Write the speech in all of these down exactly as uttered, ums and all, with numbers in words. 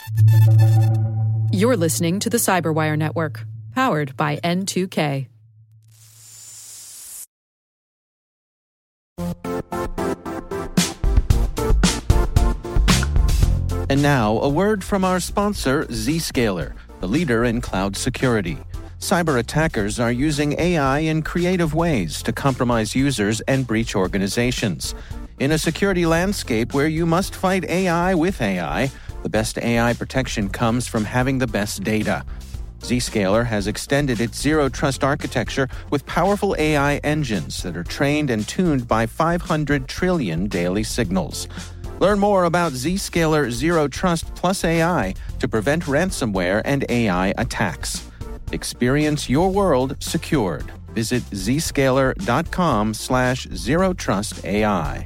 You're listening to the Cyberwire Network, powered by N two K. And now, a word from our sponsor, Zscaler, the leader in cloud security. Cyber attackers are using A I in creative ways to compromise users and breach organizations. In a security landscape where you must fight A I with A I, the best A I protection comes from having the best data. Zscaler has extended its zero-trust architecture with powerful A I engines that are trained and tuned by five hundred trillion daily signals. Learn more about Zscaler Zero Trust Plus A I to prevent ransomware and A I attacks. Experience your world secured. Visit zscaler.com slash zero trust AI.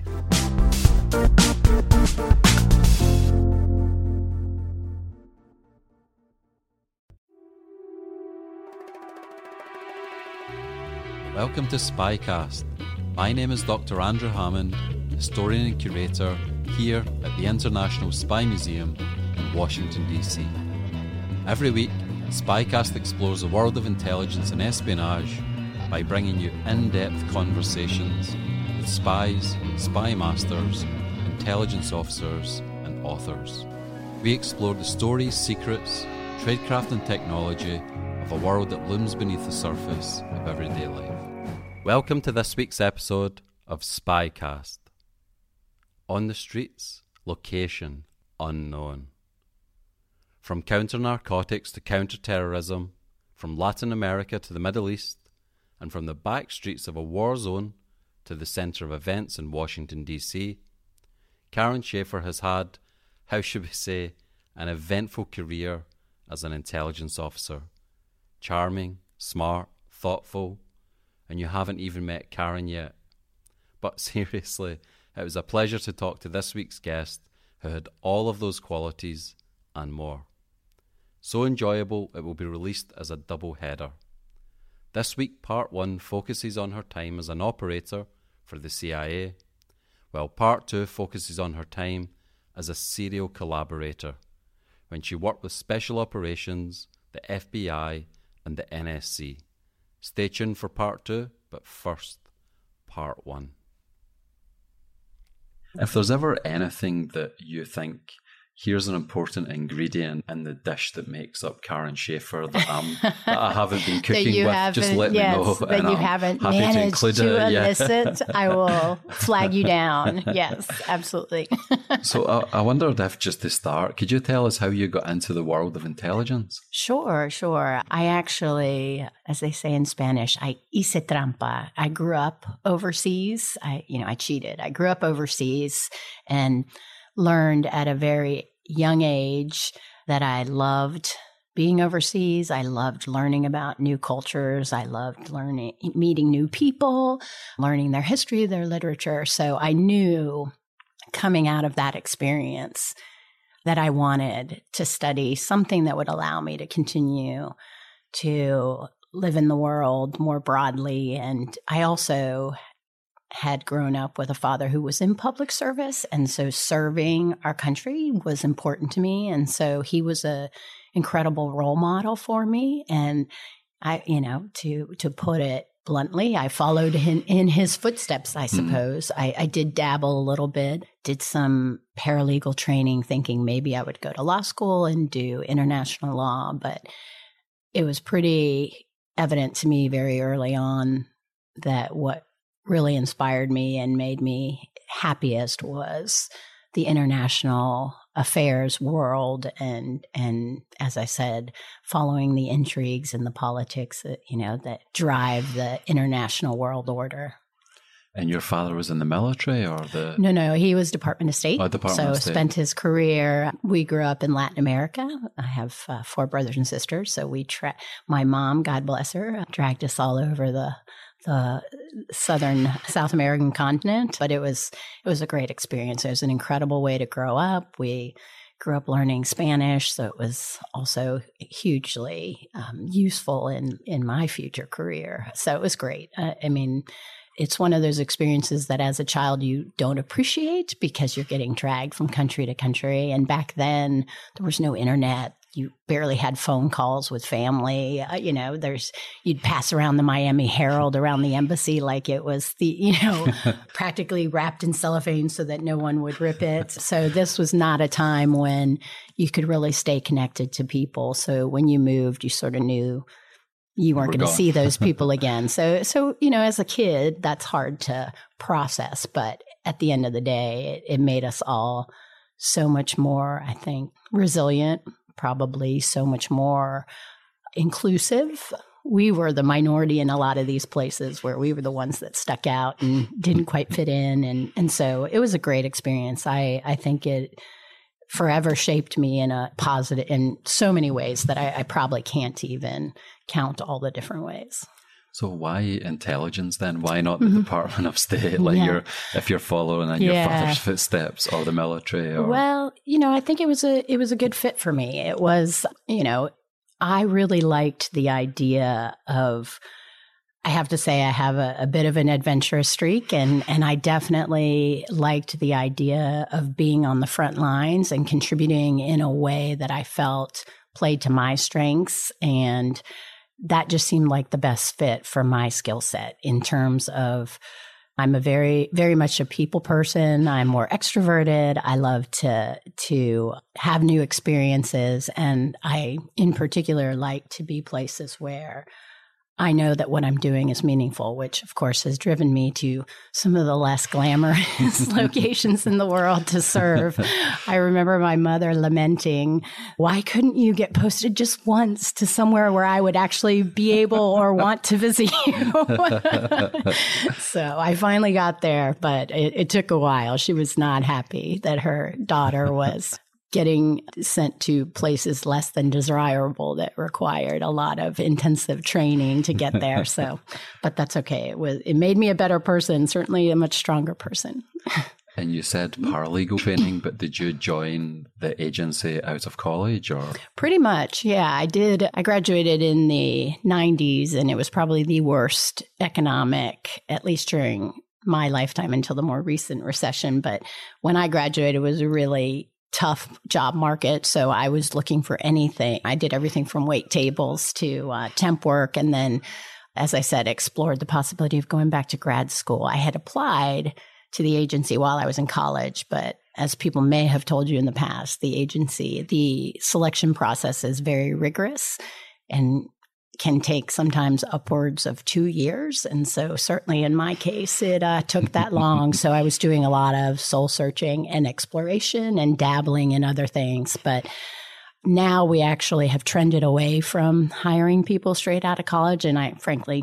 Welcome to Spycast. My name is Doctor Andrew Hammond, historian and curator here at the International Spy Museum in Washington, D C. Every week, Spycast explores the world of intelligence and espionage by bringing you in-depth conversations with spies, spy masters, intelligence officers, and authors. We explore the stories, secrets, tradecraft and technology of a world that looms beneath the surface of everyday life. Welcome to this week's episode of Spycast. On the streets, location unknown. From counter-narcotics to counter-terrorism, from Latin America to the Middle East, and from the back streets of a war zone to the centre of events in Washington, D C, Karen Schaffer has had, how should we say, an eventful career as an intelligence officer. Charming, smart, thoughtful, and you haven't even met Karen yet. But seriously, it was a pleasure to talk to this week's guest who had all of those qualities and more. So enjoyable it will be released as a double header. This week, part one focuses on her time as an operator for the C I A, while part two focuses on her time as a serial collaborator, when she worked with Special Operations, the F B I, and the N S C. Stay tuned for part two, but first, part one. If there's ever anything that you think, here's an important ingredient in the dish that makes up Karen Schaffer that, um, that I haven't been cooking with, just let yes, me know. That and you I'm haven't happy managed to, include to it. Yeah. elicit, I will flag you down. Yes, absolutely. So I, I wondered if, just to start, could you tell us how you got into the world of intelligence? Sure, sure. I actually, as they say in Spanish, I hice trampa. I grew up overseas. I, you know, I cheated. I grew up overseas and learned at a very young age that I loved being overseas. I loved learning about new cultures. I loved learning, meeting new people, learning their history, their literature. So I knew coming out of that experience that I wanted to study something that would allow me to continue to live in the world more broadly. And I also had grown up with a father who was in public service. And so serving our country was important to me. And so he was a incredible role model for me. And I, you know, to, to put it bluntly, I followed in, in his footsteps, I suppose. Mm. I, I did dabble a little bit, did some paralegal training, thinking maybe I would go to law school and do international law. But it was pretty evident to me very early on that what really inspired me and made me happiest was the international affairs world and and as I said, following the intrigues and the politics that, you know, that drive the international world order. And your father was in the military or the No, no, he was Department of State. Oh, Department so of State. Spent his career. We grew up in Latin America. I have uh, four brothers and sisters, so we tra- my mom, God bless her, dragged us all over the the southern South American continent, but it was it was a great experience. It was an incredible way to grow up. We grew up learning Spanish, so it was also hugely um, useful in in my future career. So it was great. Uh, I mean, it's one of those experiences that as a child you don't appreciate because you're getting dragged from country to country. And back then there was no internet. You barely had phone calls with family. Uh, you know, there's, you'd pass around the Miami Herald around the embassy like it was the, you know, practically wrapped in cellophane so that no one would rip it. So this was not a time when you could really stay connected to people. So when you moved, you sort of knew you weren't going to see those people again. So, so, you know, as a kid, that's hard to process. But at the end of the day, it, it made us all so much more, I think, resilient, probably so much more inclusive. We were the minority in a lot of these places where we were the ones that stuck out and didn't quite fit in. And, and so it was a great experience. I, I think it forever shaped me in a positive, in so many ways that I, I probably can't even count all the different ways. So why intelligence then? Why not the Mm-hmm. Department of State? Like Yeah. you're, if you're following in Yeah. your father's footsteps, or the military? Or... Well, you know, I think it was a it was a good fit for me. It was, you know, I really liked the idea of. I have to say, I have a, a bit of an adventurous streak, and and I definitely liked the idea of being on the front lines and contributing in a way that I felt played to my strengths. And that just seemed like the best fit for my skill set in terms of I'm a very, very much a people person. I'm more extroverted. I love to, to have new experiences. And I, in particular, like to be places where I know that what I'm doing is meaningful, which of course has driven me to some of the less glamorous locations in the world to serve. I remember my mother lamenting, why couldn't you get posted just once to somewhere where I would actually be able or want to visit you? So I finally got there, but it, it took a while. She was not happy that her daughter was getting sent to places less than desirable that required a lot of intensive training to get there. So, but that's okay. It was, it made me a better person, certainly a much stronger person. And you said paralegal training, but did you join the agency out of college or? Pretty much. Yeah, I did. I graduated in the nineties, and it was probably the worst economic, at least during my lifetime until the more recent recession. But when I graduated, it was a really tough job market. So I was looking for anything. I did everything from wait tables to uh, temp work. And then, as I said, explored the possibility of going back to grad school. I had applied to the agency while I was in college, but as people may have told you in the past, the agency, the selection process is very rigorous and can take sometimes upwards of two years. And so certainly in my case, it uh, took that long. So I was doing a lot of soul searching and exploration and dabbling in other things. But now we actually have trended away from hiring people straight out of college. And I frankly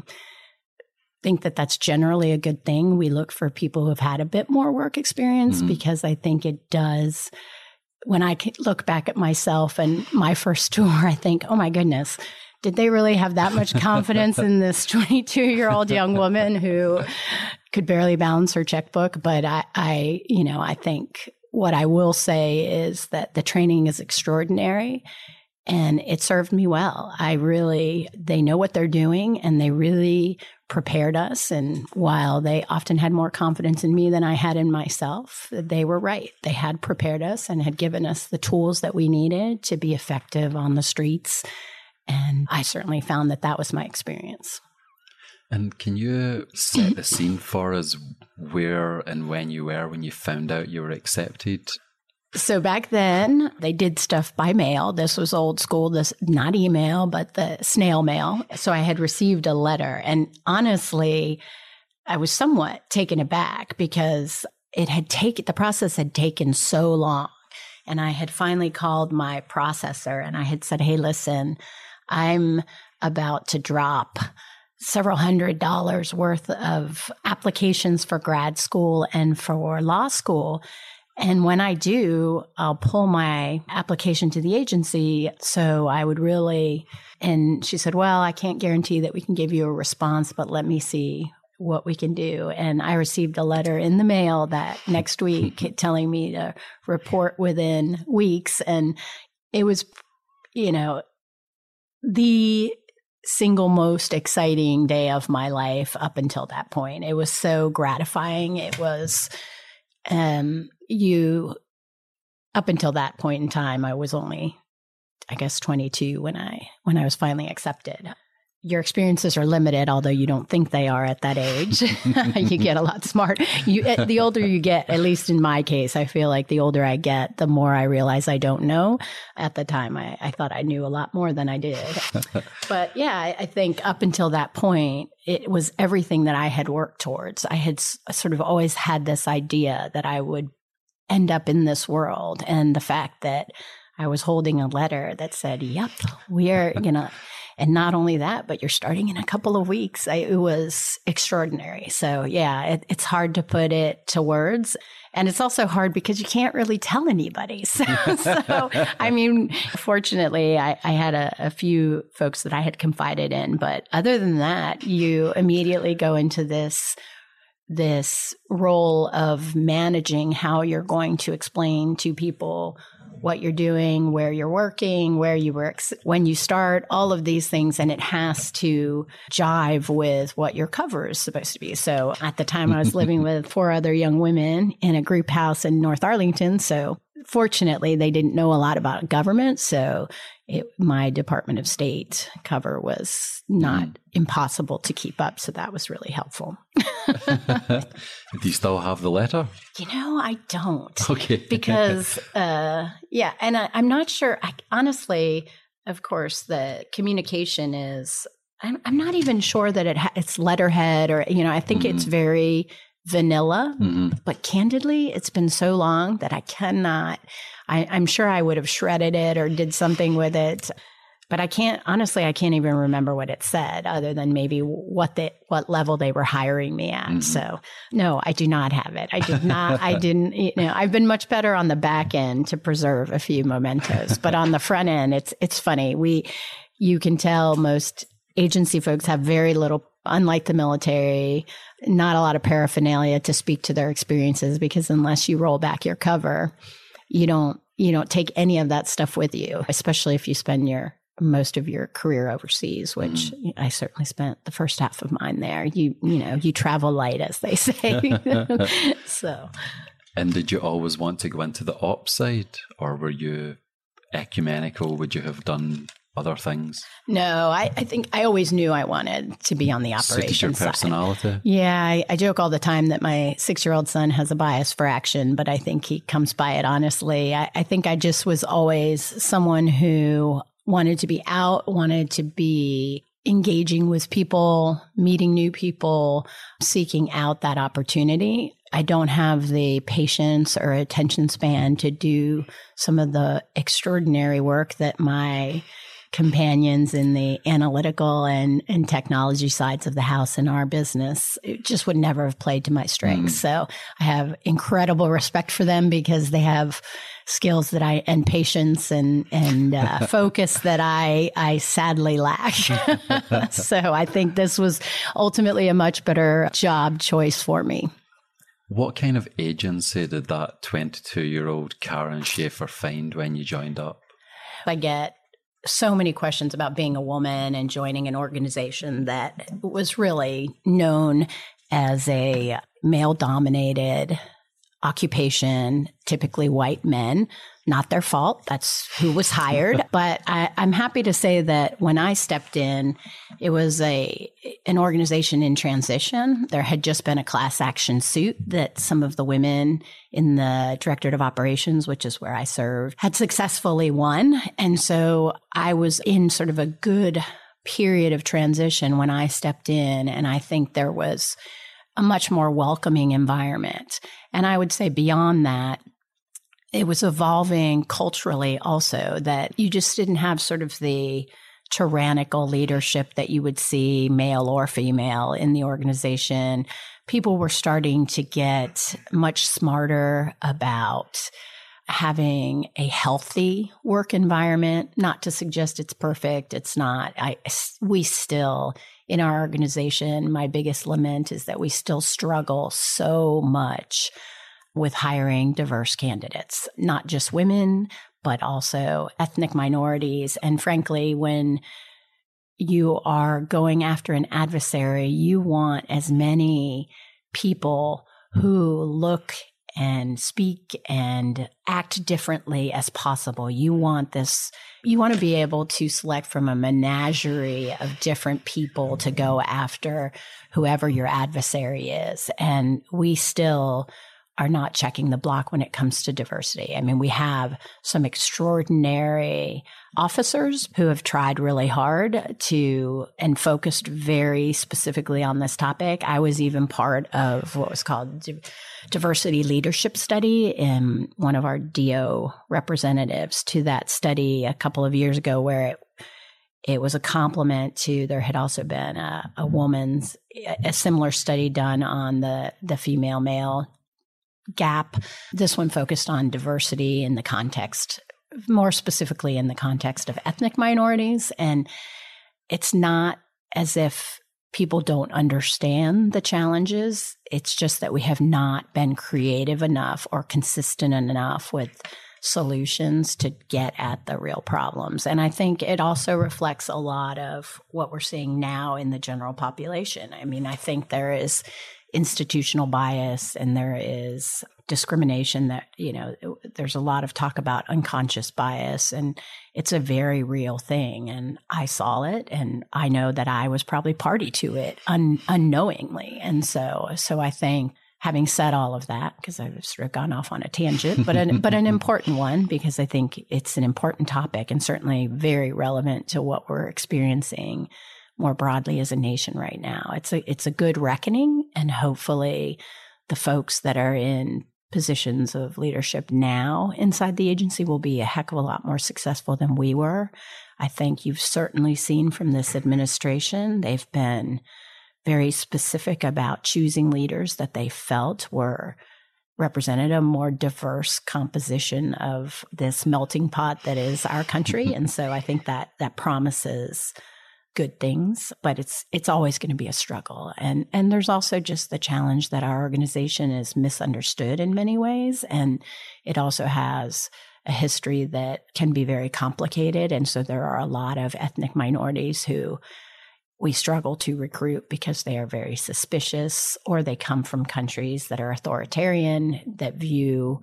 think that that's generally a good thing. We look for people who have had a bit more work experience mm-hmm. because I think it does. When I look back at myself and my first tour, I think, oh my goodness, did they really have that much confidence in this twenty-two-year-old young woman who could barely balance her checkbook? But I, I, you know, I think what I will say is that the training is extraordinary and it served me well. I really, they know what they're doing and they really prepared us. And while they often had more confidence in me than I had in myself, they were right. They had prepared us and had given us the tools that we needed to be effective on the streets. And I certainly found that that was my experience. And can you set the scene for us where and when you were when you found out you were accepted? So back then, they did stuff by mail. This was old school, this not email, but the snail mail. So I had received a letter. And honestly, I was somewhat taken aback because it had taken, the process had taken so long. And I had finally called my processor and I had said, hey, listen, I'm about to drop several hundred dollars worth of applications for grad school and for law school. And when I do, I'll pull my application to the agency. So I would really, and she said, well, I can't guarantee that we can give you a response, but let me see what we can do. And I received a letter in the mail that next week telling me to report within weeks. And it was, you know, the single most exciting day of my life up until that point. It was so gratifying. It was, um, you, up until that point in time, I was only, I guess, twenty-two when I, when I was finally accepted. Your experiences are limited, although you don't think they are at that age. You get a lot smart. You, the older you get, at least in my case, I feel like the older I get, the more I realize I don't know. At the time, I, I thought I knew a lot more than I did. But yeah, I, I think up until that point, it was everything that I had worked towards. I had s- sort of always had this idea that I would end up in this world. And the fact that I was holding a letter that said, yep, we are going to... And not only that, but you're starting in a couple of weeks. I, it was extraordinary. So yeah, it, it's hard to put it to words. And it's also hard because you can't really tell anybody. So, so I mean, fortunately, I, I had a, a few folks that I had confided in. But other than that, you immediately go into this this role of managing how you're going to explain to people what you're doing, where you're working, where you work, when you start, all of these things. And it has to jive with what your cover is supposed to be. So at the time I was living with four other young women in a group house in North Arlington. So fortunately, they didn't know a lot about government. So it, my Department of State cover was not mm. impossible to keep up. So that was really helpful. Do you still have the letter? You know, I don't. Okay. Because, uh, yeah, and I, I'm not sure. I, honestly, of course, the communication is, I'm, I'm not even sure that it ha- it's letterhead or, you know, I think mm-hmm. it's very vanilla. Mm-hmm. But candidly, it's been so long that I cannot, I, I'm sure I would have shredded it or did something with it. But I can't, honestly, I can't even remember what it said other than maybe what they, what level they were hiring me at. Mm-hmm. So no, I do not have it. I did not, I didn't, you know, I've been much better on the back end to preserve a few mementos, but on the front end, it's, it's funny. We, you can tell most agency folks have very little, unlike the military, not a lot of paraphernalia to speak to their experiences, because unless you roll back your cover, you don't, you don't take any of that stuff with you, especially if you spend your most of your career overseas, which mm. I certainly spent the first half of mine there. You, you know, you travel light, as they say. So. And did you always want to go into the ops side, or were you ecumenical? Would you have done other things? No, I, I think I always knew I wanted to be on the operations side. Your personality? Side. Yeah, I, I joke all the time that my six-year-old son has a bias for action, but I think he comes by it honestly. I, I think I just was always someone who wanted to be out, wanted to be engaging with people, meeting new people, seeking out that opportunity. I don't have the patience or attention span to do some of the extraordinary work that my companions in the analytical and, and technology sides of the house in our business, it just would never have played to my strengths. Mm. So I have incredible respect for them because they have skills that I, and patience and, and uh, focus that I, I sadly lack. So I think this was ultimately a much better job choice for me. What kind of agency did that twenty-two-year-old Karen Schaefer find when you joined up? I get so many questions about being a woman and joining an organization that was really known as a male-dominated occupation, typically white men. Not their fault. That's who was hired. But I, I'm happy to say that when I stepped in, it was a an organization in transition. There had just been a class action suit that some of the women in the Directorate of Operations, which is where I served, had successfully won. And so I was in sort of a good period of transition when I stepped in. And I think there was a much more welcoming environment. And I would say beyond that, it was evolving culturally also, that you just didn't have sort of the tyrannical leadership that you would see, male or female, in the organization. People were starting to get much smarter about having a healthy work environment. Not to suggest it's perfect. It's not. I, we still, in our organization, my biggest lament is that we still struggle so much with hiring diverse candidates, not just women, but also ethnic minorities. And frankly, when you are going after an adversary, you want as many people who look and speak and act differently as possible. You want this, you want to be able to select from a menagerie of different people to go after whoever your adversary is. And we still are not checking the block when it comes to diversity. I mean, we have some extraordinary officers who have tried really hard to and focused very specifically on this topic. I was even part of what was called di- diversity leadership study, in one of our D O representatives to that study a couple of years ago, where it It was a complement to, there had also been a, a woman's, a similar study done on the, the female male gap. This one focused on diversity in the context, more specifically in the context of ethnic minorities. And it's not as if people don't understand the challenges. It's just that we have not been creative enough or consistent enough with solutions to get at the real problems. And I think it also reflects a lot of what we're seeing now in the general population. I mean, I think there is institutional bias and there is discrimination that, you know, there's a lot of talk about unconscious bias, and it's a very real thing. And I saw it, and I know that I was probably party to it un- unknowingly. And so, so I think, having said all of that, because I've sort of gone off on a tangent, but an, but an important one, because I think it's an important topic and certainly very relevant to what we're experiencing more broadly as a nation right now. It's a, it's a good reckoning, and hopefully the folks that are in positions of leadership now inside the agency will be a heck of a lot more successful than we were. I think you've certainly seen from this administration, they've been very specific about choosing leaders that they felt were represented a more diverse composition of this melting pot that is our country. And so I think that that promises good things, but it's it's always going to be a struggle. And and there's also just the challenge that our organization is misunderstood in many ways. And it also has a history that can be very complicated. And so there are a lot of ethnic minorities who we struggle to recruit because they are very suspicious, or they come from countries that are authoritarian, that view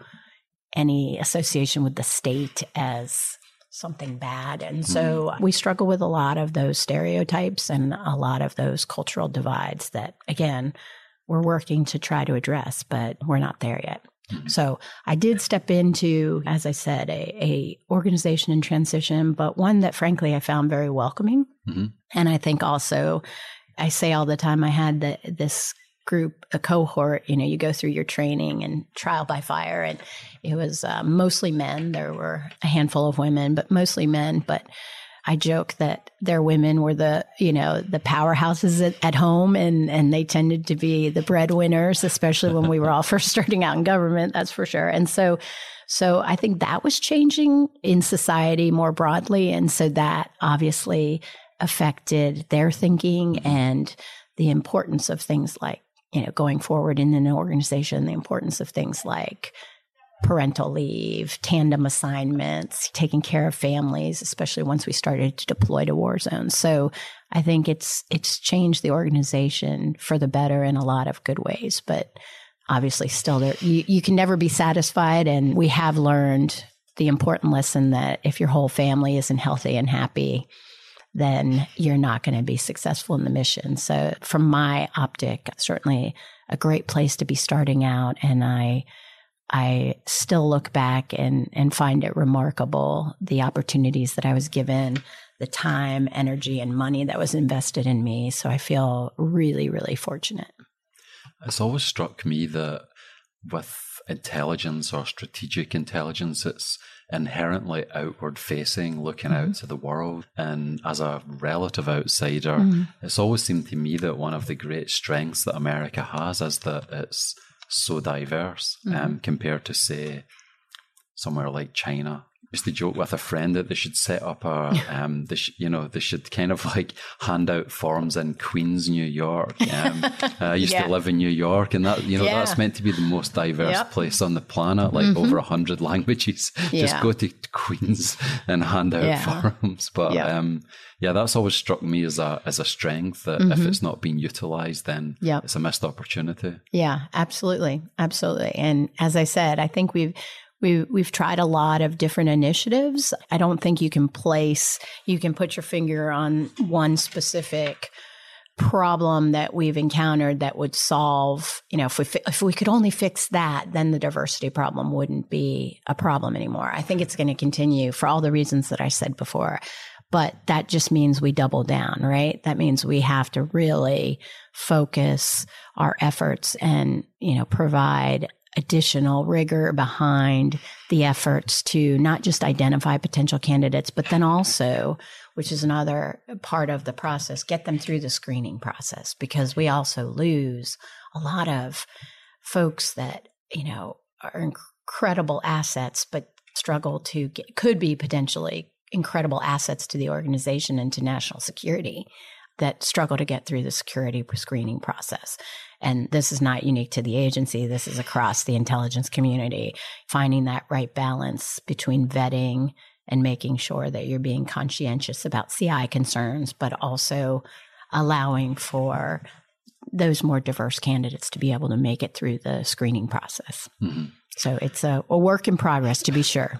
any association with the state as something bad. And so we struggle with a lot of those stereotypes and a lot of those cultural divides that, again, we're working to try to address, but we're not there yet. Mm-hmm. So I did step into, as I said, a, a organization in transition, but one that frankly I found very welcoming. Mm-hmm. And I think also, I say all the time, I had the, this group, a cohort, you know, you go through your training and trial by fire, and it was uh, mostly men. There were a handful of women, but mostly men. But I joke that their women were the, you know, the powerhouses at, at home, and, and they tended to be the breadwinners, especially when we were all first starting out in government, that's for sure. And so, so I think that was changing in society more broadly. And so that obviously affected their thinking and the importance of things like, you know, going forward in an organization, the importance of things like parental leave, tandem assignments, taking care of families, especially once we started to deploy to war zones. So I think it's it's changed the organization for the better in a lot of good ways, but obviously still there, you, you can never be satisfied. And we have learned the important lesson that if your whole family isn't healthy and happy, then you're not going to be successful in the mission. So from my optic, certainly a great place to be starting out. And I I still look back and, and find it remarkable, the opportunities that I was given, the time, energy, and money that was invested in me. So I feel really, really fortunate. It's always struck me that with intelligence or strategic intelligence, it's inherently outward facing, looking mm-hmm. out to the world. And as a relative outsider, mm-hmm. it's always seemed to me that one of the great strengths that America has is that it's so diverse mm-hmm. um, compared to, say, somewhere like China used to joke with a friend that they should set up a, um, they sh- you know, they should kind of like hand out forms in Queens, New York. Um, I used yeah. to live in New York, and that, you know, yeah. that's meant to be the most diverse yep. place on the planet, like mm-hmm. over a hundred languages. Yeah. Just go to Queens and hand out yeah. forms. But yep. um, yeah, that's always struck me as a as a strength that mm-hmm. if it's not being utilized, then yep. it's a missed opportunity. Yeah, absolutely, absolutely. And as I said, I think we've. We, we've tried a lot of different initiatives. I don't think you can place, you can put your finger on one specific problem that we've encountered that would solve, you know, if we, if we could only fix that, then the diversity problem wouldn't be a problem anymore. I think it's going to continue for all the reasons that I said before. But that just means we double down, right? That means we have to really focus our efforts and, you know, provide additional rigor behind the efforts to not just identify potential candidates, but then also, which is another part of the process, get them through the screening process, because we also lose a lot of folks that, you know, are incredible assets, but struggle to get, could be potentially incredible assets to the organization and to national security, that struggle to get through the security screening process. And this is not unique to the agency. This is across the intelligence community, finding that right balance between vetting and making sure that you're being conscientious about C I concerns, but also allowing for those more diverse candidates to be able to make it through the screening process. Mm-hmm. So it's a, a work in progress, to be sure.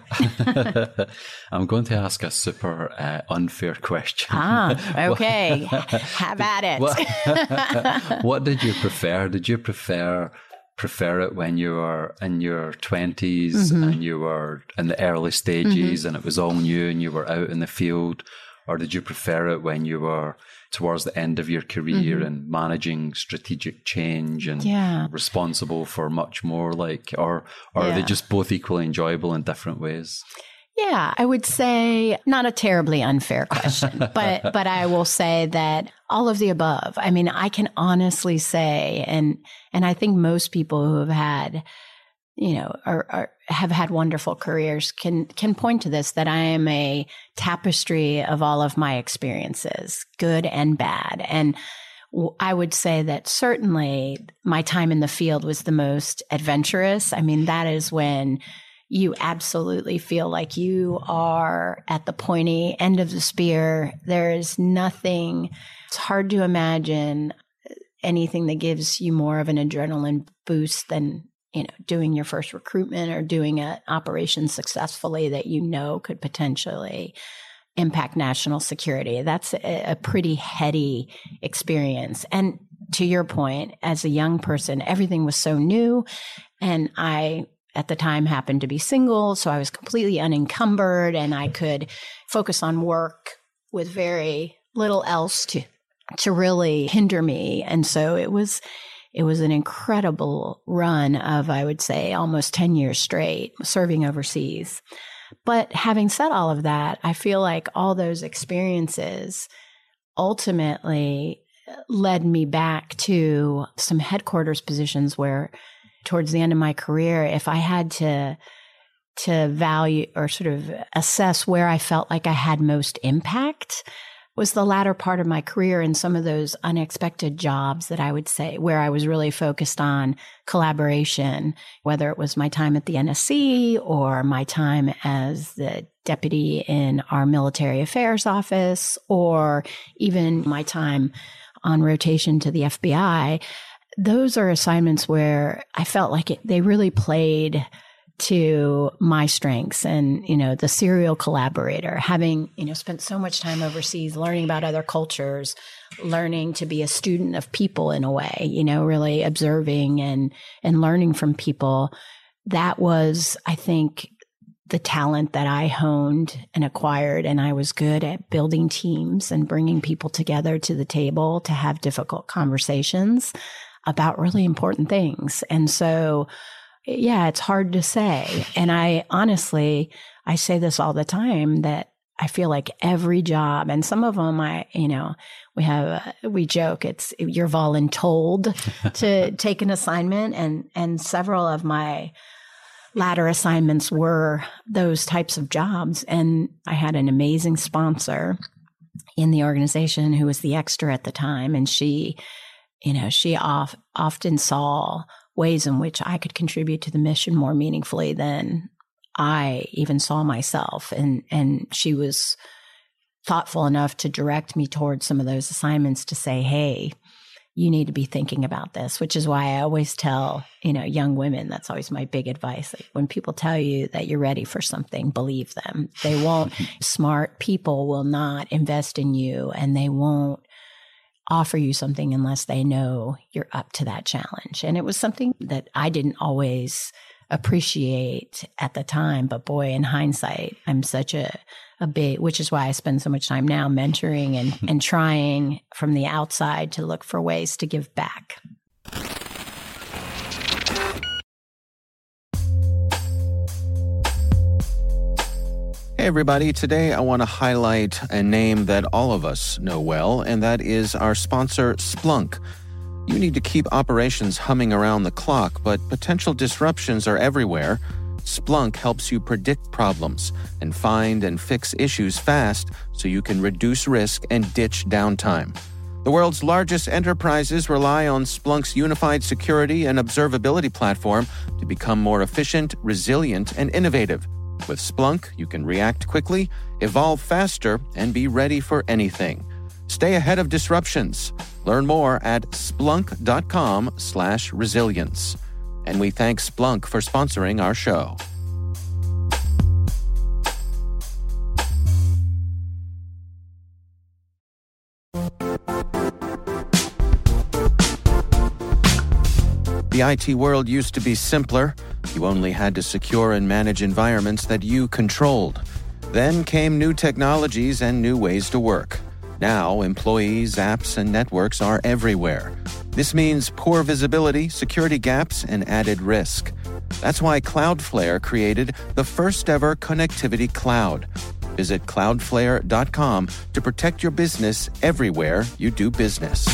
I'm going to ask a super uh, unfair question. Ah, okay. Have at it. What, what did you prefer? Did you prefer prefer it when you were in your twenties mm-hmm. and you were in the early stages mm-hmm. and it was all new and you were out in the field? Or did you prefer it when you were towards the end of your career mm-hmm. and managing strategic change and yeah. responsible for much more, like, or, or yeah. are they just both equally enjoyable in different ways? Yeah, I would say not a terribly unfair question, but, but I will say that all of the above. I mean, I can honestly say, and, and I think most people who have had, you know, are, are, have had wonderful careers can, can point to this, that I am a tapestry of all of my experiences, good and bad. And w- I would say that certainly my time in the field was the most adventurous. I mean, that is when you absolutely feel like you are at the pointy end of the spear. There is nothing, it's hard to imagine anything that gives you more of an adrenaline boost than, you know, doing your first recruitment or doing an operation successfully that you know could potentially impact national security. That's a, a pretty heady experience. And to your point, as a young person, everything was so new. And I, at the time, happened to be single, so I was completely unencumbered and I could focus on work with very little else to, to really hinder me. And so it was It was an incredible run of, I would say, almost ten years straight serving overseas. But having said all of that, I feel like all those experiences ultimately led me back to some headquarters positions where towards the end of my career, if I had to to value or sort of assess where I felt like I had most impact, was the latter part of my career in some of those unexpected jobs that I would say where I was really focused on collaboration, whether it was my time at the N S C or my time as the deputy in our military affairs office, or even my time on rotation to the F B I. Those are assignments where I felt like it, they really played to my strengths, and, you know, the serial collaborator, having, you know, spent so much time overseas, learning about other cultures, learning to be a student of people in a way, you know, really observing and, and learning from people. That was, I think, the talent that I honed and acquired. And I was good at building teams and bringing people together to the table to have difficult conversations about really important things. And so, yeah, it's hard to say. And I honestly, I say this all the time, that I feel like every job, and some of them I, you know, we have, uh, we joke, it's, you're voluntold to take an assignment. And, and several of my ladder assignments were those types of jobs. And I had an amazing sponsor in the organization who was the extra at the time. And she, you know, she off, often saw ways in which I could contribute to the mission more meaningfully than I even saw myself. And, and she was thoughtful enough to direct me towards some of those assignments to say, hey, you need to be thinking about this, which is why I always tell, you know, young women, that's always my big advice. Like, when people tell you that you're ready for something, believe them. They won't, smart people will not invest in you, and they won't offer you something unless they know you're up to that challenge. And it was something that I didn't always appreciate at the time, but boy, in hindsight, I'm such a, a big, which is why I spend so much time now mentoring and, and trying from the outside to look for ways to give back. Hey everybody, today I want to highlight a name that all of us know well, and that is our sponsor, Splunk. You need to keep operations humming around the clock, but potential disruptions are everywhere. Splunk helps you predict problems and find and fix issues fast so you can reduce risk and ditch downtime. The world's largest enterprises rely on Splunk's unified security and observability platform to become more efficient, resilient, and innovative. With Splunk, you can react quickly, evolve faster, and be ready for anything. Stay ahead of disruptions. Learn more at splunk.com slash resilience. And we thank Splunk for sponsoring our show. The I T world used to be simpler. You only had to secure and manage environments that you controlled. Then came new technologies and new ways to work. Now, employees, apps, and networks are everywhere. This means poor visibility, security gaps, and added risk. That's why Cloudflare created the first-ever connectivity cloud. Visit cloudflare dot com to protect your business everywhere you do business.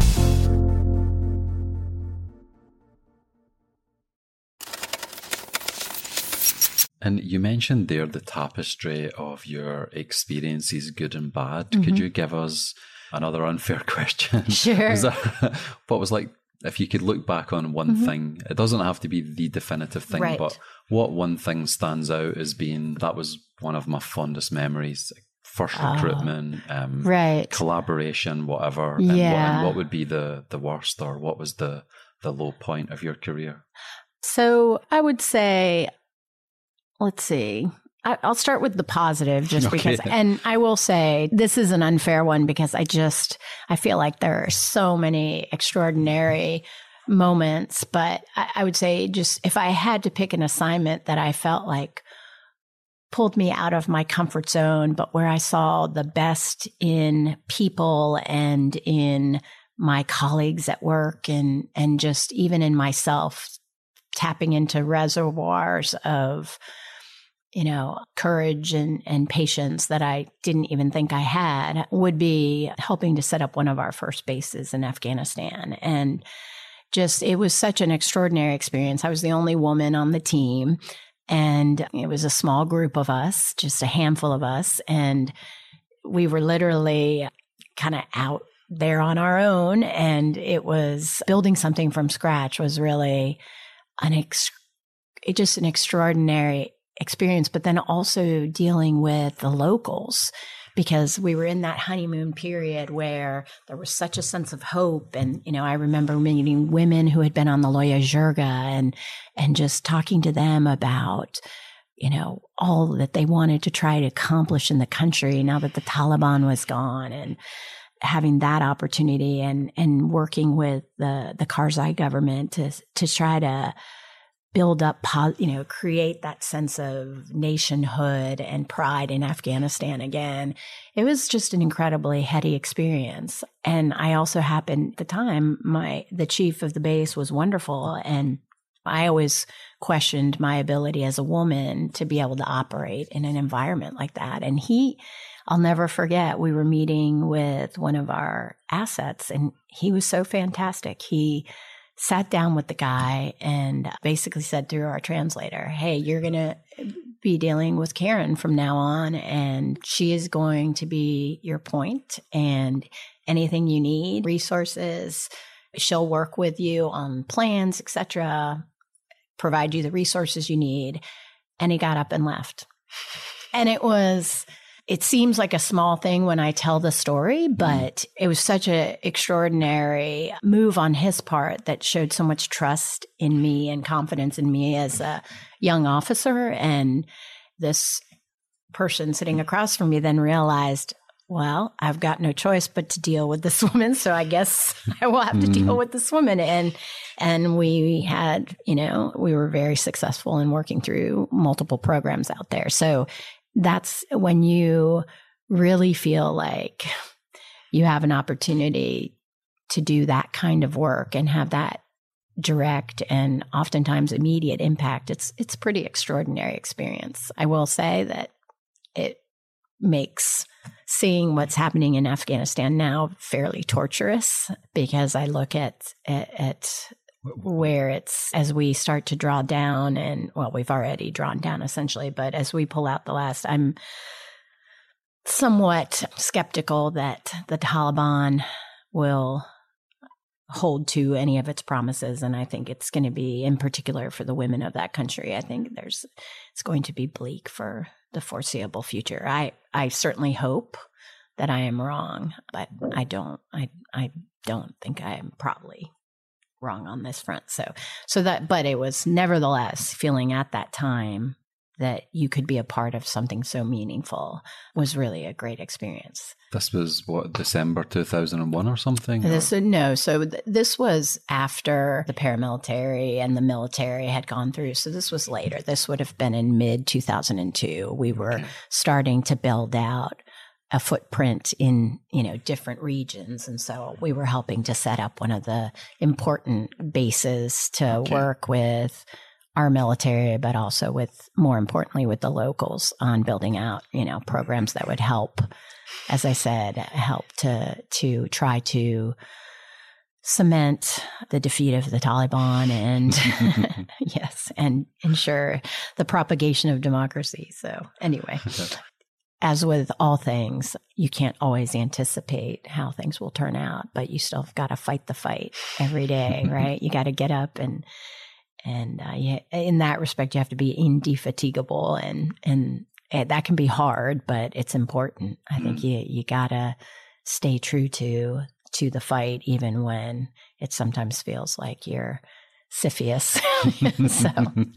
And you mentioned there the tapestry of your experiences, good and bad. Mm-hmm. Could you give us another unfair question? Sure. Was that, what was like, if you could look back on one mm-hmm. thing, it doesn't have to be the definitive thing, right. but what one thing stands out as being, that was one of my fondest memories, like first oh, recruitment, um, right. collaboration, whatever. Yeah. And, what, and what would be the, the worst, or what was the, the low point of your career? So I would say, let's see. I, I'll start with the positive just okay. because, and I will say this is an unfair one because I just, I feel like there are so many extraordinary moments, but I, I would say just if I had to pick an assignment that I felt like pulled me out of my comfort zone, but where I saw the best in people and in my colleagues at work and, and just even in myself, tapping into reservoirs of, you know, courage and, and patience that I didn't even think I had, would be helping to set up one of our first bases in Afghanistan. And just, it was such an extraordinary experience. I was the only woman on the team, and it was a small group of us, just a handful of us. And we were literally kind of out there on our own. And it was building something from scratch was really an ex- it just an extraordinary experience, but then also dealing with the locals, because we were in that honeymoon period where there was such a sense of hope. And, you know, I remember meeting women who had been on the Loya Jirga and, and just talking to them about, you know, all that they wanted to try to accomplish in the country now that the Taliban was gone, and having that opportunity and, and working with the, the Karzai government to, to try to build up, you know, create that sense of nationhood and pride in Afghanistan again. It was just an incredibly heady experience. And I also happened at the time, my, the chief of the base was wonderful. And I always questioned my ability as a woman to be able to operate in an environment like that. And he, I'll never forget, we were meeting with one of our assets, and he was so fantastic. He sat down with the guy and basically said through our translator, hey, you're going to be dealing with Karen from now on, and she is going to be your point, and anything you need, resources, she'll work with you on plans, et cetera, provide you the resources you need. And he got up and left. And it was, it seems like a small thing when I tell the story, but it was such an extraordinary move on his part that showed so much trust in me and confidence in me as a young officer. And this person sitting across from me then realized, well, I've got no choice but to deal with this woman. So I guess I will have to mm-hmm. deal with this woman. And, and we had, you know, we were very successful in working through multiple programs out there. So that's when you really feel like you have an opportunity to do that kind of work and have that direct and oftentimes immediate impact. It's, it's a pretty extraordinary experience. I will say that it makes seeing what's happening in Afghanistan now fairly torturous, because I look at, at, at where it's, as we start to draw down, and well, we've already drawn down essentially, but as we pull out the last, I'm somewhat skeptical that the Taliban will hold to any of its promises. And I think it's going to be, in particular for the women of that country, I think there's, it's going to be bleak for the foreseeable future. I, I certainly hope that I am wrong, but I don't, I, I don't think I am probably wrong on this front. So, so that, but it was nevertheless feeling at that time that you could be a part of something so meaningful was really a great experience. This was what, December two thousand one or something? This or? No. So th- this was after the paramilitary and the military had gone through. So this was later. This would have been in mid two thousand two. We were okay. starting to build out a footprint in, you know, different regions. And so we were helping to set up one of the important bases to okay. work with our military, but also with, more importantly, with the locals on building out, you know, programs that would help, as I said, help to, to try to cement the defeat of the Taliban and yes, and ensure the propagation of democracy. So anyway, as with all things, you can't always anticipate how things will turn out, but you still have got to fight the fight every day, right? You got to get up and, And uh, you, in that respect, you have to be indefatigable, and and that can be hard, but it's important. I think you you gotta stay true to to the fight, even when it sometimes feels like you're Sisyphus. So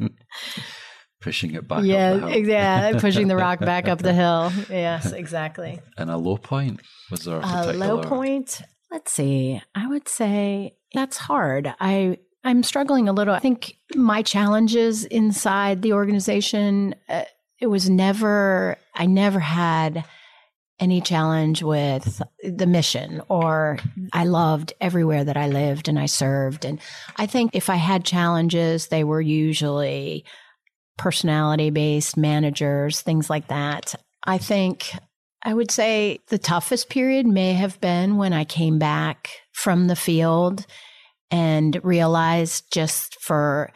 pushing it back. Yeah, up the hill. yeah, pushing the rock back up the hill. Yes, exactly. And a low point, was there a particular... A low point? Let's see. I would say that's hard. I. I'm struggling a little. I think my challenges inside the organization, uh, it was never, I never had any challenge with the mission, or I loved everywhere that I lived and I served. And I think if I had challenges, they were usually personality-based, managers, things like that. I think I would say the toughest period may have been when I came back from the field and realized, just for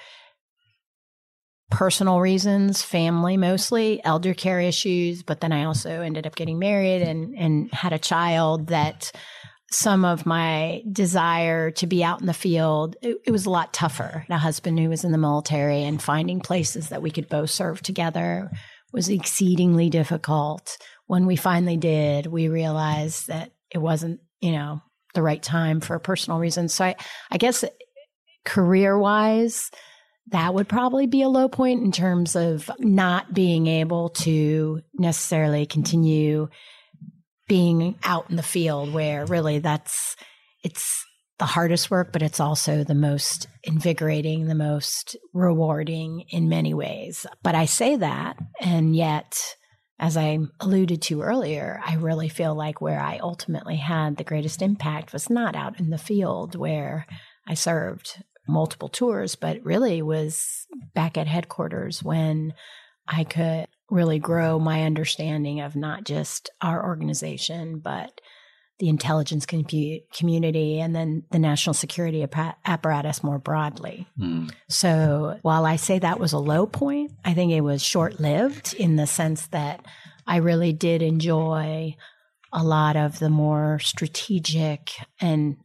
personal reasons, family mostly, elder care issues, but then I also ended up getting married and, and had a child, that some of my desire to be out in the field, it, it was a lot tougher. A husband who was in the military, and finding places that we could both serve together was exceedingly difficult. When we finally did, we realized that it wasn't, you know, the right time for personal reasons. So I, I guess career-wise, that would probably be a low point in terms of not being able to necessarily continue being out in the field, where really that's, it's the hardest work, but it's also the most invigorating, the most rewarding in many ways. But I say that, and yet, as I alluded to earlier, I really feel like where I ultimately had the greatest impact was not out in the field where I served multiple tours, but really was back at headquarters, when I could really grow my understanding of not just our organization, but the intelligence com- community and then the national security ap- apparatus more broadly. Mm. So while I say that was a low point, I think it was short-lived in the sense that I really did enjoy a lot of the more strategic, and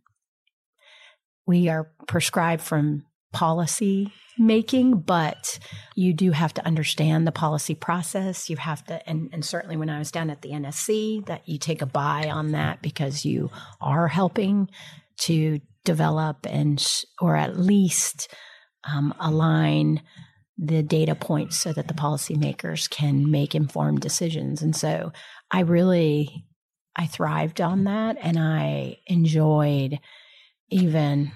we are prescribed from policy making, but you do have to understand the policy process. You have to, and, and certainly when I was down at the N S C, that you take a buy on that because you are helping to develop and, or at least um, align the data points so that the policymakers can make informed decisions. And so I really, I thrived on that, and I enjoyed even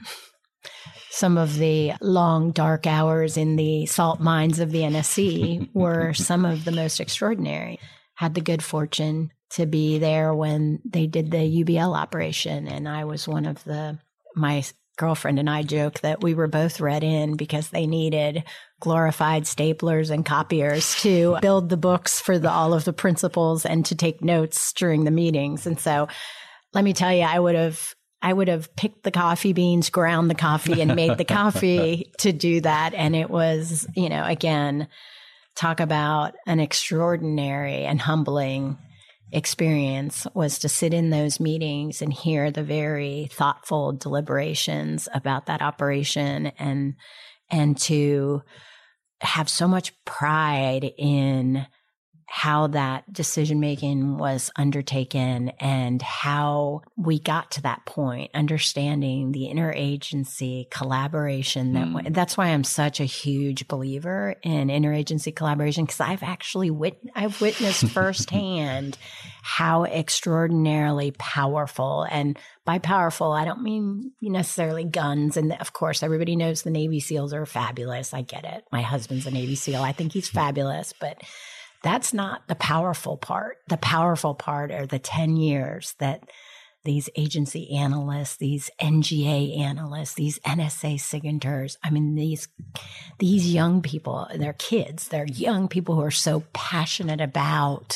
some of the long, dark hours in the salt mines of the N S C were some of the most extraordinary. Had the good fortune to be there when they did the U B L operation, and I was one of the, my girlfriend and I joke that we were both read in because they needed glorified staplers and copiers to build the books for the, all of the principals and to take notes during the meetings. And so let me tell you, I would have I would have picked the coffee beans, ground the coffee, and made the coffee to do that. And it was, you know, again, talk about an extraordinary and humbling experience was to sit in those meetings and hear the very thoughtful deliberations about that operation, and and to have so much pride in how that decision-making was undertaken and how we got to that point, understanding the interagency collaboration. That mm. That's why I'm such a huge believer in interagency collaboration, because I've actually wit- I've witnessed firsthand how extraordinarily powerful, and by powerful, I don't mean necessarily guns. And of course, everybody knows the Navy SEALs are fabulous. I get it. My husband's a Navy SEAL. I think he's fabulous, but that's not the powerful part. The powerful part are the ten years that these agency analysts, these N G A analysts, these N S A signatories, I mean, these, these young people, they're kids, they're young people who are so passionate about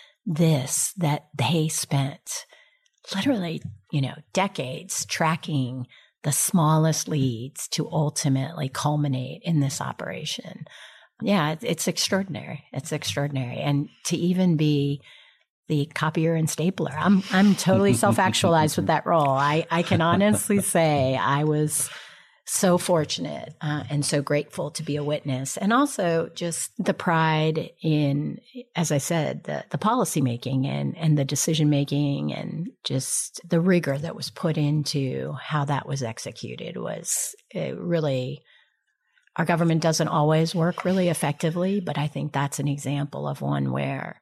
this that they spent literally, you know, decades tracking the smallest leads to ultimately culminate in this operation. Yeah, it's extraordinary. It's extraordinary. And to even be the copier and stapler, I'm I'm totally self-actualized with that role. I, I can honestly say I was so fortunate uh, and so grateful to be a witness. And also just the pride in, as I said, the, the policy making and, and the decision making, and just the rigor that was put into how that was executed was really... Our government doesn't always work really effectively, but I think that's an example of one where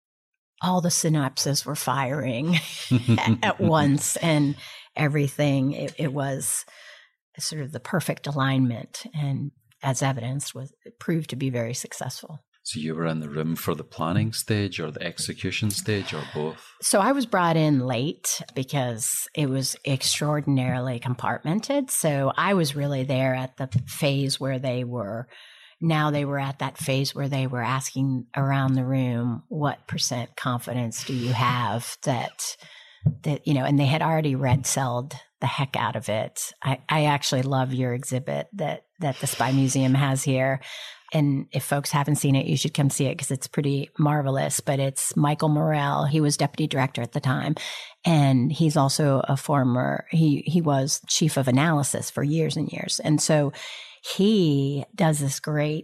all the synapses were firing at once, and everything, it, it was sort of the perfect alignment, and as evidenced, was it proved to be very successful. So you were in the room for the planning stage or the execution stage, or both? So I was brought in late because it was extraordinarily compartmented. So I was really there at the phase where they were, now they were at that phase where they were asking around the room, what percent confidence do you have that, that, you know, and they had already red celled the heck out of it. I, I actually love your exhibit that, that the Spy Museum has here. And if folks haven't seen it, you should come see it because it's pretty marvelous. But it's Michael Morrell. He was deputy director at the time. And he's also a former, he, he was chief of analysis for years and years. And so he does this great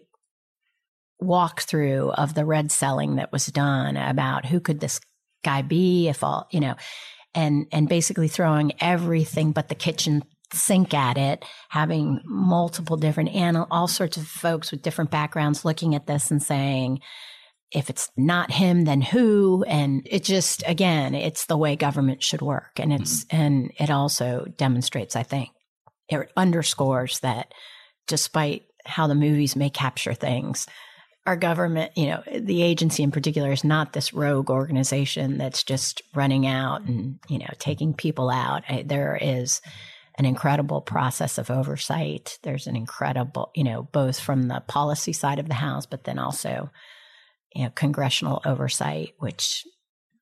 walkthrough of the red selling that was done about who could this guy be, if all, you know, and, and basically throwing everything but the kitchen sink at it, having multiple different, anal- all sorts of folks with different backgrounds looking at this and saying, if it's not him, then who? And it just, again, it's the way government should work. And it's, mm-hmm. and it also demonstrates, I think, it underscores that despite how the movies may capture things, our government, you know, the agency in particular is not this rogue organization that's just running out and, you know, taking people out. There is an incredible process of oversight. There's an incredible, you know, both from the policy side of the house, but then also, you know, congressional oversight, which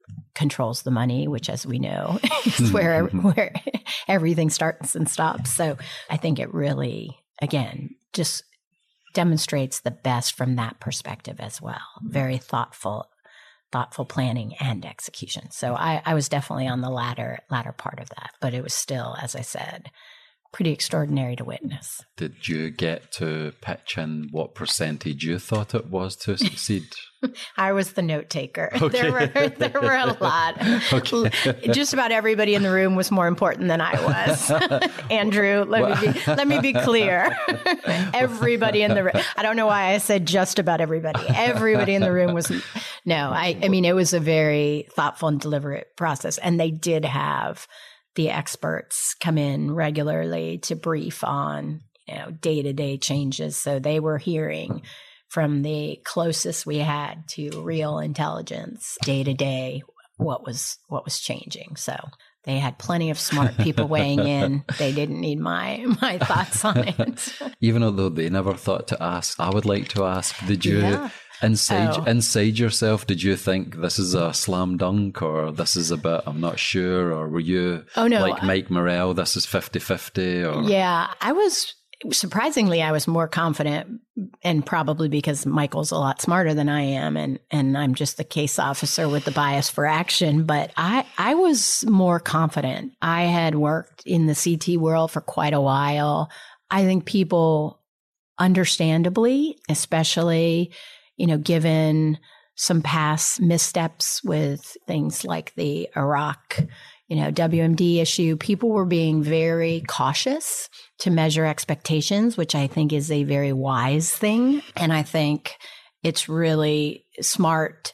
controls the money, which, as we know, is where, where everything starts and stops. So I think it really, again, just demonstrates the best from that perspective as well. Very thoughtful, thoughtful planning and execution. So I, I was definitely on the latter, latter part of that, but it was still, as I said, pretty extraordinary to witness. Did you get to pitch in what percentage you thought it was to succeed? I was the note taker. Okay. There were there were a lot. Okay. Just about everybody in the room was more important than I was. Andrew, let well. me be let me be clear. Everybody in the room. I don't know why I said just about everybody. Everybody in the room was no. I I mean, it was a very thoughtful and deliberate process, and they did have the experts come in regularly to brief on, you know, day-to-day changes. So they were hearing from the closest we had to real intelligence day-to-day what was what was changing. So they had plenty of smart people weighing in. They didn't need my my thoughts on it. Even although they never thought to ask, I would like to ask, did you yeah. inside oh. inside yourself, did you think this is a slam dunk, or this is a bit, I'm not sure, or were you oh, no. like Mike Morrell, this is fifty-fifty? Or Yeah, I was, surprisingly, I was more confident, and probably because Michael's a lot smarter than I am, and, and I'm just the case officer with the bias for action, but I, I was more confident. I had worked in the C T world for quite a while. I think people, understandably, especially, you know, given some past missteps with things like the Iraq, you know, W M D issue, people were being very cautious to measure expectations, which I think is a very wise thing. And I think it's really smart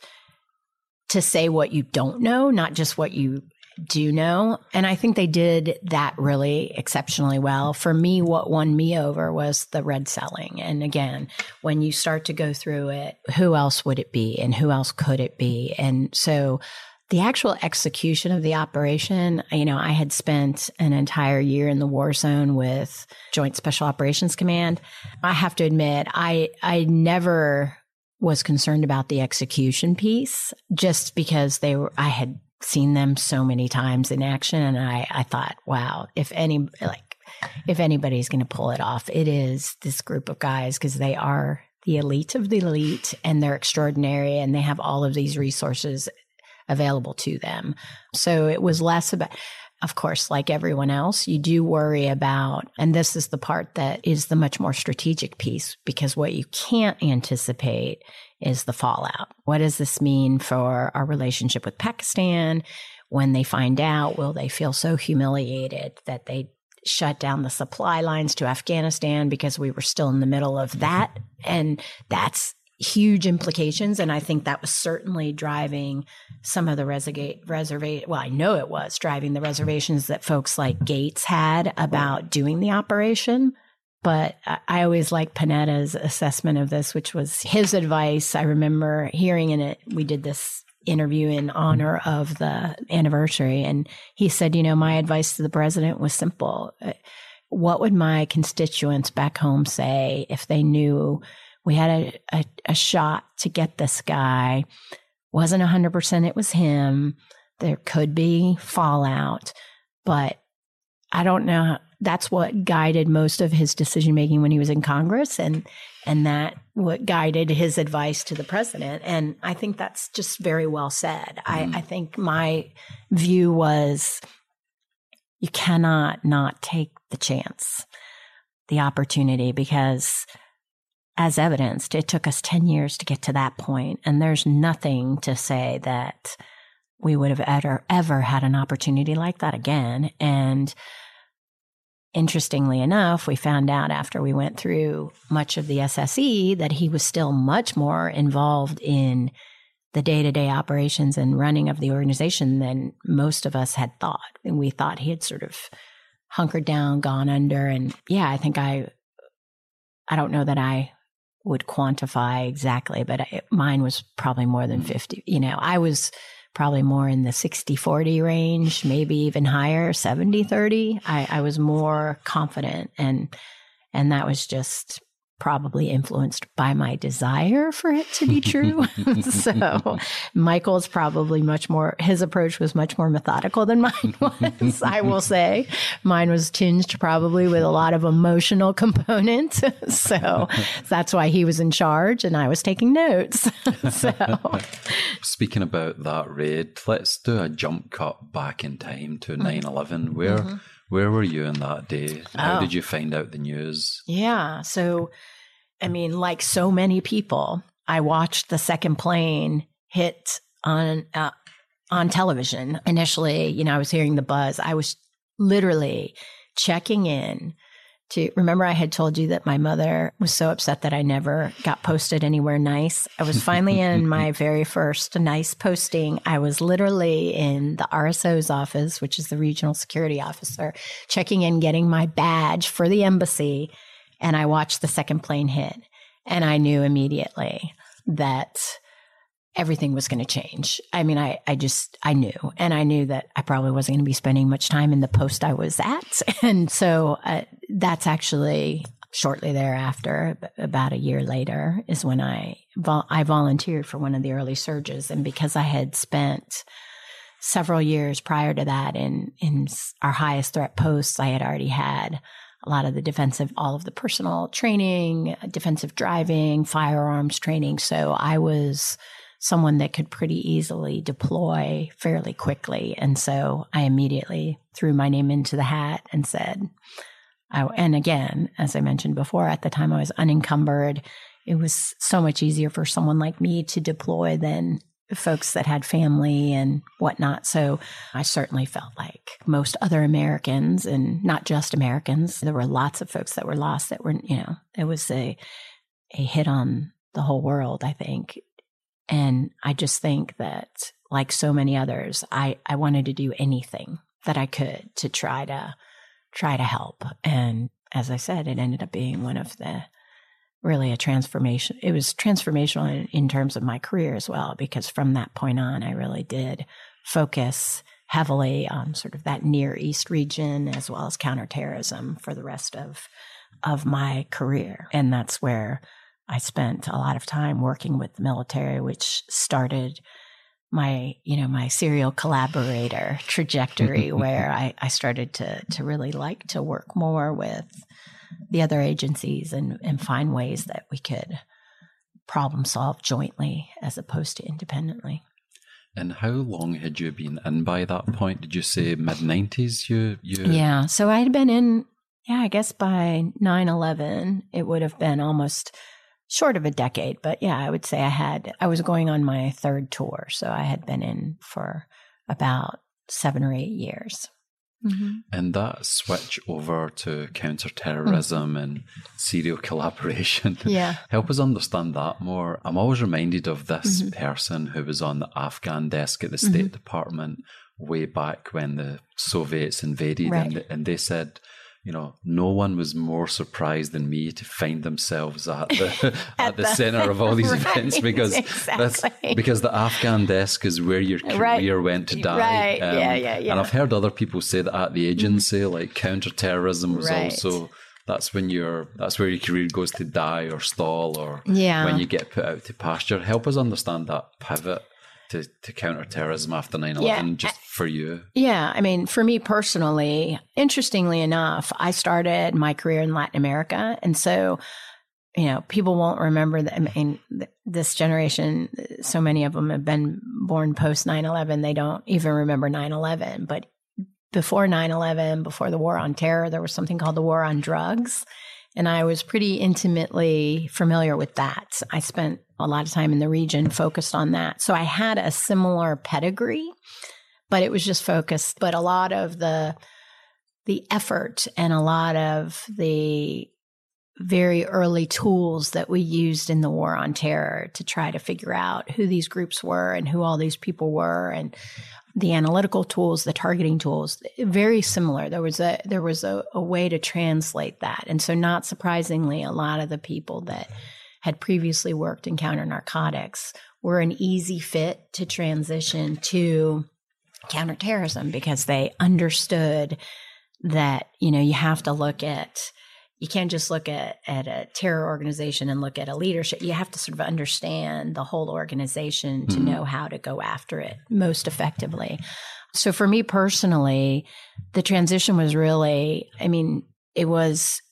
to say what you don't know, not just what you do know. And I think they did that really exceptionally well. For me, what won me over was the red selling. And again, when you start to go through it, who else would it be and who else could it be? And so the actual execution of the operation, you know, I had spent an entire year in the war zone with Joint Special Operations Command. I have to admit, I, I never was concerned about the execution piece, just because they were, I had seen them so many times in action. And I, I thought, wow, if any, like, if anybody's going to pull it off, it is this group of guys, because they are the elite of the elite, and they're extraordinary, and they have all of these resources available to them. So it was less about, of course, like everyone else, you do worry about, and this is the part that is the much more strategic piece, because what you can't anticipate is the fallout. What does this mean for our relationship with Pakistan? When they find out, will they feel so humiliated that they shut down the supply lines to Afghanistan because we were still in the middle of that? And that's huge implications. And I think that was certainly driving some of the reserva- reservation. Well, I know it was driving the reservations that folks like Gates had about doing the operation. But I always like Panetta's assessment of this, which was his advice. I remember hearing in it, we did this interview in honor of the anniversary. And he said, you know, my advice to the president was simple. What would my constituents back home say if they knew we had a, a, a shot to get this guy? Wasn't one hundred percent it was him. There could be fallout, but I don't know. That's what guided most of his decision making when he was in Congress, and and that what guided his advice to the president. And I think that's just very well said. Mm. I, I think my view was, you cannot not take the chance, the opportunity, because as evidenced, it took us ten years to get to that point, and there's nothing to say that we would have ever ever had an opportunity like that again. And interestingly enough, we found out after we went through much of the S S E that he was still much more involved in the day-to-day operations and running of the organization than most of us had thought. And we thought he had sort of hunkered down, gone under. And yeah, I think I, I don't know that I would quantify exactly, but I, mine was probably more than fifty. You know, I was probably more in the sixty forty range, maybe even higher, seventy thirty. I, I was more confident, and and that was just probably influenced by my desire for it to be true. So Michael's probably much more, his approach was much more methodical than mine was, I will say. Mine was tinged probably with a lot of emotional component. So that's why he was in charge and I was taking notes. So speaking about that raid, let's do a jump cut back in time to nine eleven. Where mm-hmm. where were you on that day? How oh. did you find out the news? Yeah. So, I mean, like so many people, I watched the second plane hit on uh, on television. Initially, you know, I was hearing the buzz. I was literally checking in to remember I had told you that my mother was so upset that I never got posted anywhere nice. I was finally in my very first nice posting. I was literally in the R S O's office, which is the regional security officer, checking in, getting my badge for the embassy. And I watched the second plane hit. And I knew immediately that everything was going to change. I mean, I, I just, I knew, and I knew that I probably wasn't going to be spending much time in the post I was at. And so uh, that's actually shortly thereafter, about a year later, is when I, vol- I volunteered for one of the early surges. And because I had spent several years prior to that in, in our highest threat posts, I had already had a lot of the defensive, all of the personal training, defensive driving, firearms training. So I was someone that could pretty easily deploy fairly quickly. And so I immediately threw my name into the hat and said, I, and again, as I mentioned before, at the time I was unencumbered. It was so much easier for someone like me to deploy than folks that had family and whatnot. So I certainly felt like most other Americans, and not just Americans, there were lots of folks that were lost that were, you know, it was a, a hit on the whole world, I think. And I just think that, like so many others, I, I wanted to do anything that I could to try to try to help. And as I said, it ended up being one of the really a transformation. It was transformational in, in terms of my career as well, because from that point on, I really did focus heavily on sort of that Near East region as well as counterterrorism for the rest of of my career. And that's where I spent a lot of time working with the military, which started my, you know, my serial collaborator trajectory where I, I started to to really like to work more with the other agencies and, and find ways that we could problem solve jointly as opposed to independently. And how long had you been in by that point? Did you say mid nineties? You, you... Yeah. So I had been in, yeah, I guess by nine eleven, it would have been almost short of a decade, but yeah, I would say I had, I was going on my third tour. So I had been in for about seven or eight years. Mm-hmm. And that switch over to counterterrorism mm-hmm. and serial collaboration, yeah. help us understand that more. I'm always reminded of this mm-hmm. person who was on the Afghan desk at the State mm-hmm. Department way back when the Soviets invaded, right. and, and they said, you know, no one was more surprised than me to find themselves at the at, at the, the center of all these right, events, because exactly. that's because the Afghan desk is where your career right. went to die. Right. Um, yeah, yeah, yeah. And I've heard other people say that at the agency, mm-hmm. like counterterrorism was right. also that's when your that's where your career goes to die or stall, or yeah. when you get put out to pasture. Help us understand that pivot to, to counterterrorism after nine eleven, yeah. just for you? Yeah. I mean, for me personally, interestingly enough, I started my career in Latin America. And so, you know, people won't remember that. I mean, this generation, so many of them have been born post nine eleven. They don't even remember nine eleven. But before nine eleven, before the war on terror, there was something called the war on drugs. And I was pretty intimately familiar with that. I spent a lot of time in the region focused on that. So I had a similar pedigree, but it was just focused. But a lot of the the effort and a lot of the very early tools that we used in the war on terror to try to figure out who these groups were and who all these people were, and the analytical tools, the targeting tools, very similar. There was a there was a, a way to translate that. And so not surprisingly, a lot of the people that had previously worked in counter narcotics were an easy fit to transition to counterterrorism, because they understood that, you know, you have to look at you can't just look at, at a terror organization and look at a leadership. You have to sort of understand the whole organization to mm-hmm. know how to go after it most effectively. So for me personally, the transition was really, I mean, it was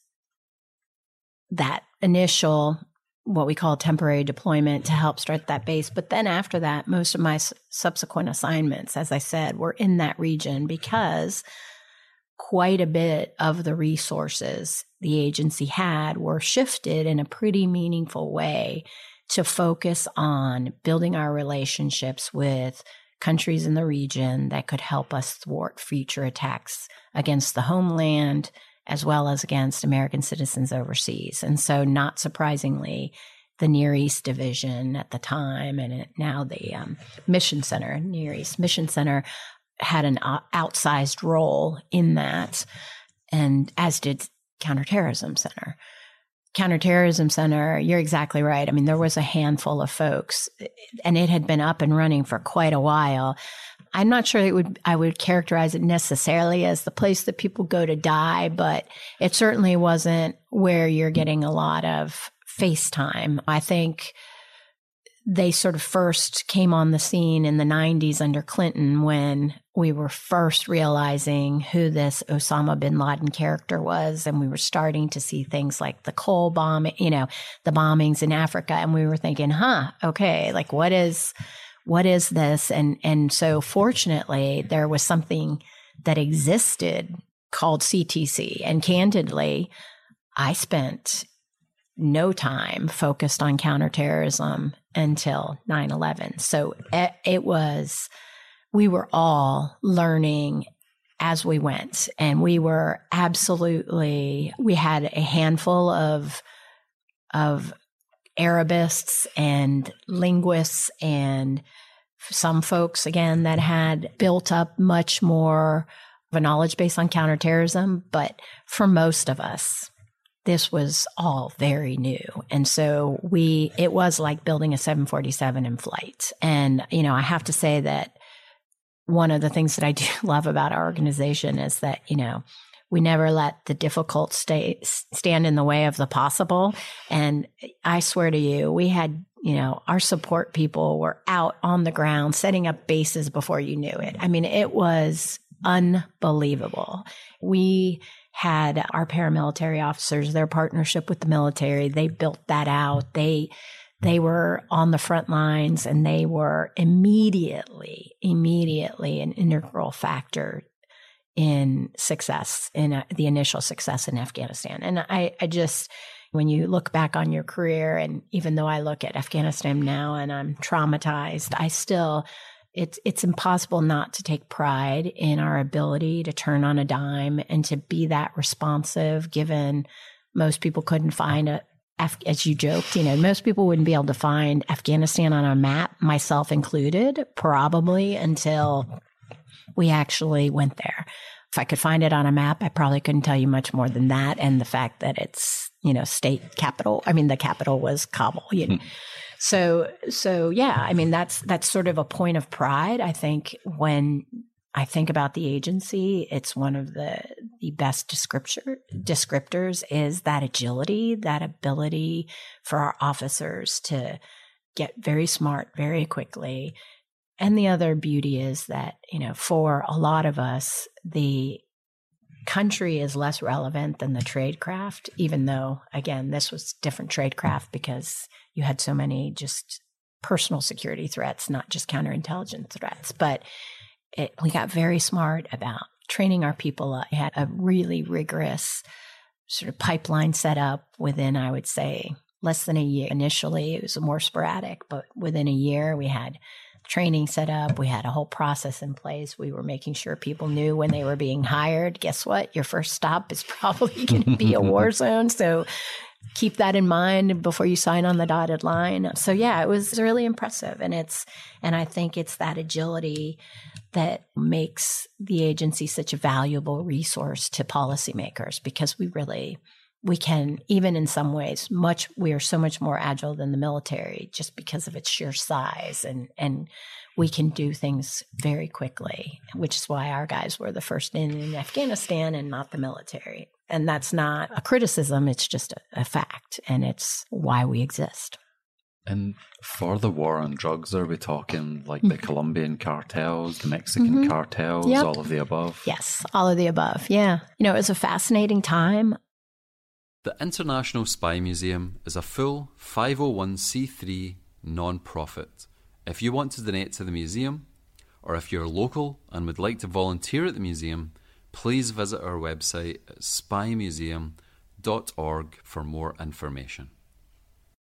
that initial, what we call temporary deployment to help start that base. But then after that, most of my s- subsequent assignments, as I said, were in that region because quite a bit of the resources the agency had were shifted in a pretty meaningful way to focus on building our relationships with countries in the region that could help us thwart future attacks against the homeland as well as against American citizens overseas. And so not surprisingly, the Near East Division at the time and it, now the um, Mission Center, Near East Mission Center, had an outsized role in that, and as did Counterterrorism Center. Counterterrorism Center, you're exactly right. I mean, there was a handful of folks, and it had been up and running for quite a while. I'm not sure it would I would characterize it necessarily as the place that people go to die, but it certainly wasn't where you're getting a lot of face time. I think they sort of first came on the scene in the nineties under Clinton when we were first realizing who this Osama bin Laden character was. And we were starting to see things like the Cole bombing, you know, the bombings in Africa. And we were thinking, huh, okay, like what is, what is this? And, and so fortunately there was something that existed called C T C. And candidly, I spent no time focused on counterterrorism until nine eleven. So it, it was, we were all learning as we went, and we were absolutely, we had a handful of, of Arabists and linguists and some folks, again, that had built up much more of a knowledge base on counterterrorism. But for most of us, this was all very new. And so we, it was like building a seven forty-seven in flight. And, you know, I have to say that one of the things that I do love about our organization is that, you know, we never let the difficult stay, stand in the way of the possible. And I swear to you, we had, you know, our support people were out on the ground setting up bases before you knew it. I mean, it was unbelievable. We had our paramilitary officers, their partnership with the military, they built that out. They they were on the front lines, and they were immediately, immediately an integral factor in success, in uh, the initial success in Afghanistan. And I, I just, when you look back on your career, and even though I look at Afghanistan now and I'm traumatized, I still, It's it's impossible not to take pride in our ability to turn on a dime and to be that responsive, given most people couldn't find it. As you joked, you know, most people wouldn't be able to find Afghanistan on a map, myself included, probably until we actually went there. If I could find it on a map, I probably couldn't tell you much more than that. And the fact that it's, you know, state capital, I mean, the capital was Kabul, you know. Mm. So, so yeah, I mean, that's, that's sort of a point of pride. I think when I think about the agency, it's one of the, the best descriptor, descriptors is that agility, that ability for our officers to get very smart very quickly. And the other beauty is that, you know, for a lot of us, the country is less relevant than the tradecraft, even though, again, this was different tradecraft because you had so many just personal security threats, not just counterintelligence threats. But it, we got very smart about training our people up. We had a really rigorous sort of pipeline set up within, I would say, less than a year. Initially, it was more sporadic, but within a year, we had training set up. We had a whole process in place. We were making sure people knew when they were being hired. Guess what? Your first stop is probably going to be a war zone. So keep that in mind before you sign on the dotted line. So yeah, it was really impressive. And it's, and I think it's that agility that makes the agency such a valuable resource to policymakers, because we really, we can, even in some ways, much we are so much more agile than the military just because of its sheer size, and and we can do things very quickly, which is why our guys were the first in in Afghanistan and not the military. And that's not a criticism, it's just a, a fact, and it's why we exist. And for the war on drugs, are we talking like the Colombian cartels, the Mexican Mm-hmm. cartels, Yep. all of the above? Yes, all of the above. Yeah. You know, it was a fascinating time. The International Spy Museum is a full five oh one c three non-profit. If you want to donate to the museum, or if you're local and would like to volunteer at the museum, please visit our website at spy museum dot org for more information.